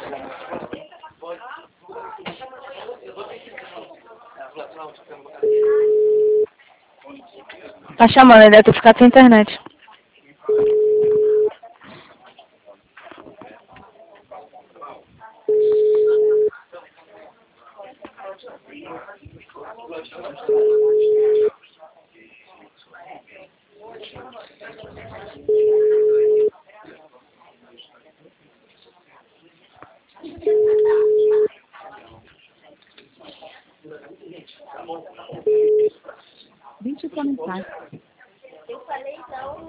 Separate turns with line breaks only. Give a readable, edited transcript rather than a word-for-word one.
Tá chamando, ele deve ter ficado sem internet.
Deixe sua mensagem.